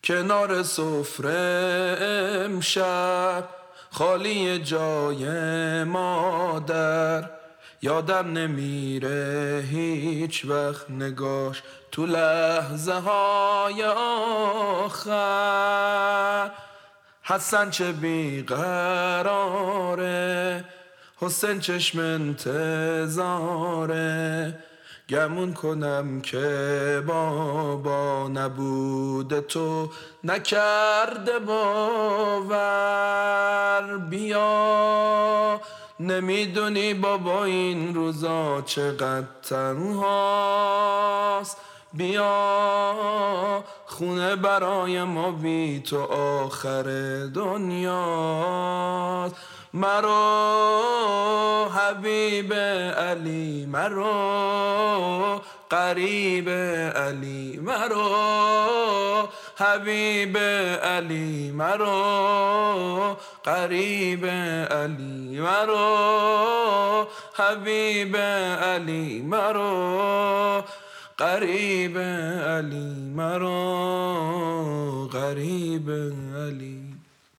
کنار سفره امشب خالی جای مادر، یادم نمیره هیچ وقت نگاش تو لحظه های آخر. حسن چه بیقراره، حسین چشم انتظاره، گمون کنم که بابا نبوده تو نکرده باور. بیا نمیدونی بابا این روزا چقدر تنهاست، بیا خونه برای ما بی تو آخر دنیاست. مرو حبیب علی، مرو قریب علی، مرو حبیب علی، مرو قریب علی، مرو حبیب علی، مرو قریب علی، مرو قریب علی.